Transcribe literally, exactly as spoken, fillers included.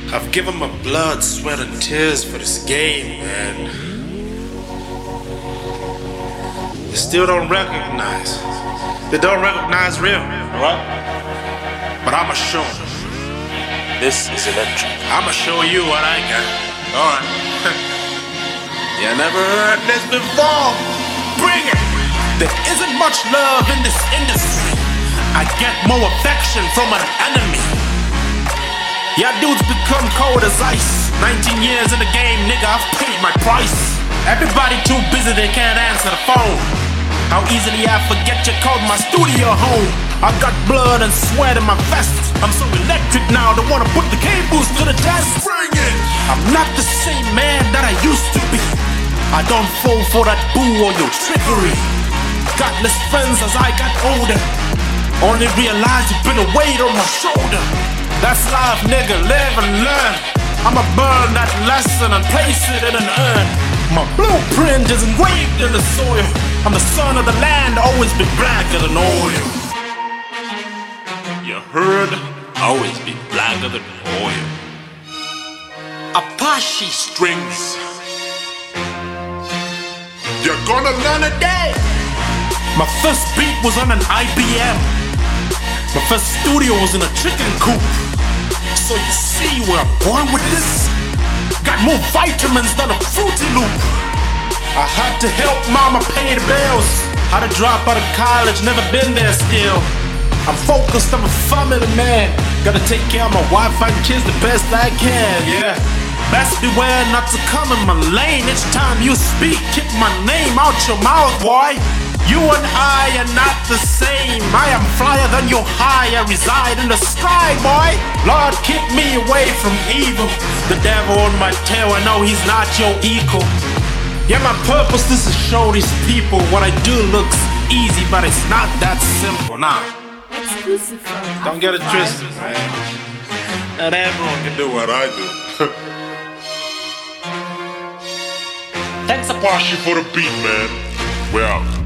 I've given my blood, sweat, and tears for this game, man. They still don't recognize. They don't recognize real, right? But I'ma show them. This is electric. I'ma show you what I got. Alright. You never heard this before? Bring it! There isn't much love in this industry. I get more affection from an enemy. Yeah, dudes become cold as ice. nineteen years in the game, nigga, I've paid my price. Everybody too busy, they can't answer the phone. How easily I forget you called my studio home. I got blood and sweat in my vest. I'm so electric now, they wanna put the cables to the test. Bring it! I'm not the same man that I used to be. I don't fall for that boo or your trickery. Got less friends as I got older. Only realized you've been a weight on my shoulder. That's life, nigga, live and learn. I'ma burn that lesson and place it in an urn. My blueprint is engraved in the soil. I'm the son of the land, always been blacker than oil. You heard? Always be blacker than oil. Apache strings. You're gonna learn a day. My first beat was on an I B M. My first studio was in a chicken coop. So you see where I'm going with this? Got more vitamins than a Fruity Loop. I had to help mama pay the bills. Had to drop out of college, never been there still. I'm focused, I'm a family man. Gotta take care of my wife and kids the best I can, yeah. Best beware not to come in my lane. Each time you speak, keep my name out your mouth, boy. You and I are not the same. I am flyer than your high. I reside in the sky, boy. Lord, keep me away from evil. The devil on my tail, I know he's not your equal. Yeah, my purpose is to show these people what I do looks easy, but it's not that simple, nah. Exclusive from Don't get it twisted, man. Not everyone can do what I do. Thanks, Apache, for the beat, man. We're out.